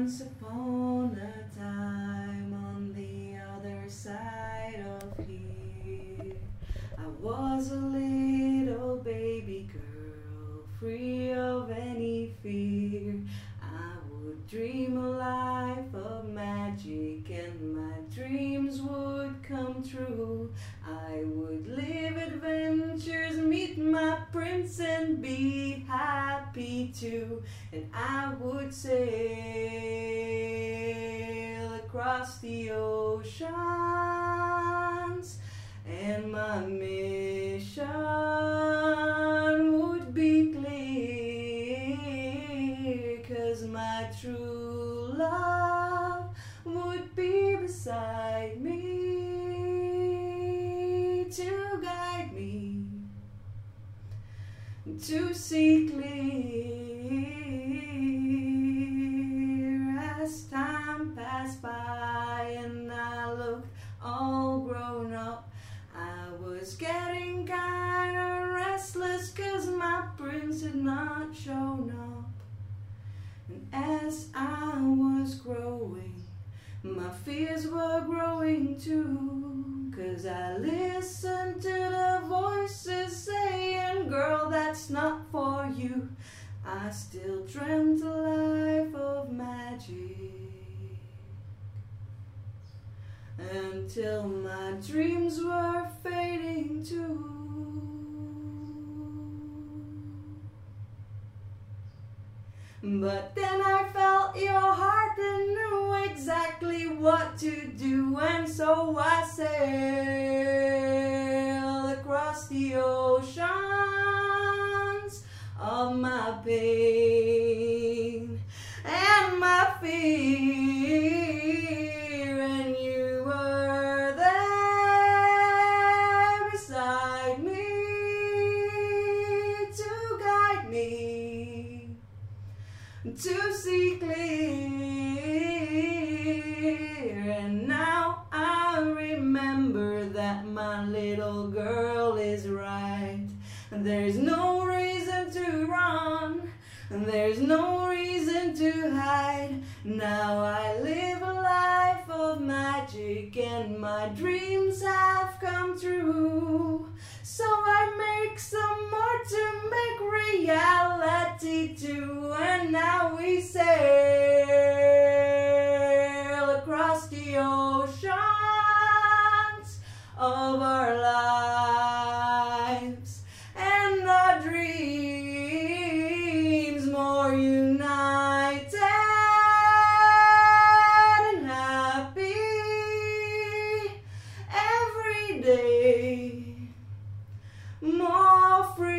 Once upon a time on the other side of here, I was a little baby girl, free of any fear. I would dream a life of magic and my dreams would come true. I would live adventures, meet my prince and be happy too. And I would sail across the oceans, and my mission would be clear, 'cause my true love would be beside me to guide me to see clear. As time passed by and I looked all grown up, I was getting kinda restless 'cause my prince had not shown up. And as I was growing, my fears were growing too, 'cause I listened to the voices saying, girl, that's not for you. I still dreamt a life of magic, until my dreams were fading too. But then I felt your heart and knew exactly what to do, and so I sailed across the oceans of my pain and my fear, and you were there beside me to guide me to see clear. And now I remember that my little girl is right. There's no reason to run, there's no reason to hide. Now I live a life of magic and my dreams have come true. So I make some more to make reality too. And now we sail across the oceans of our lives, and our dreams more united and happy every day, more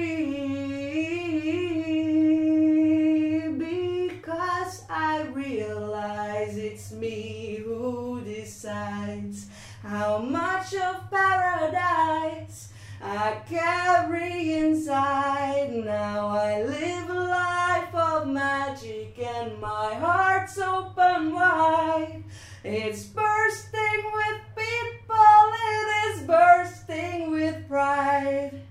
free, because I realize it's me who decides how much of paradise I carry inside. Now I live a life of magic and my heart's open wide. It's bursting with people, it is bursting with pride.